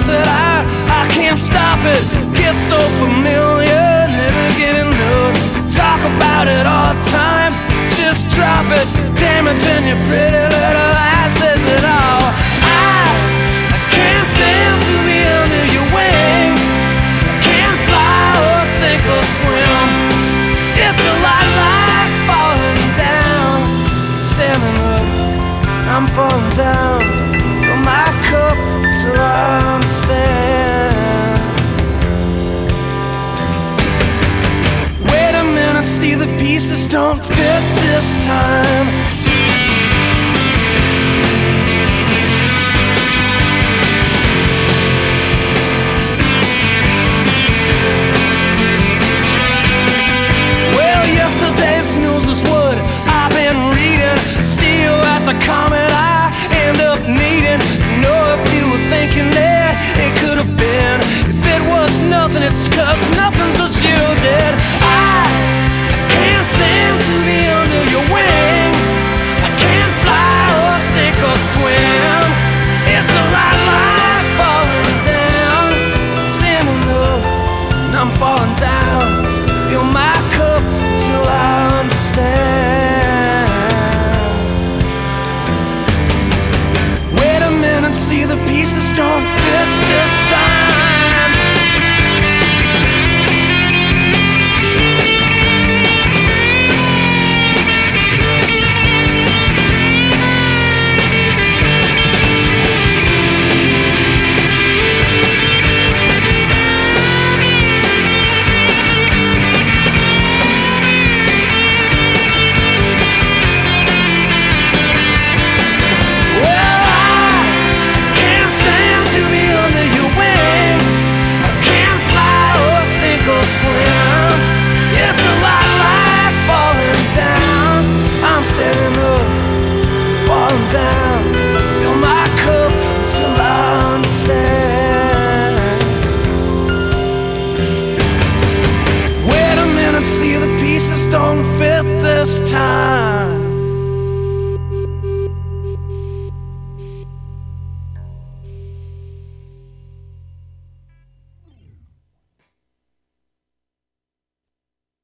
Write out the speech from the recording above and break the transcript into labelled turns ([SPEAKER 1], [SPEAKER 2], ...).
[SPEAKER 1] words that I can't stop it. Get so familiar, never get enough. Talk about it all the time, just drop it. Damaging your pretty little eyes says it all. I can't stand to be under your wing. I can't fly or sink or swim. It's a lot like falling down. Standing up, I'm falling down. Fill my cup till I understand. Wait a minute, see the pieces don't fit this time. Well, yesterday's news was what I've been reading. See you at the comment I end up needing. Know if you were thinking that it could have been. If it was nothing, it's 'cause nothing's what you did. I can't stand to be under your wing. I can't fly or sink or swim. It's a lot like falling down. Standing up and I'm falling down. Fill my cup till I understand. Wait a minute, see the pieces don't fit this time. Swim. It's a lot like falling down. I'm standing up, falling down.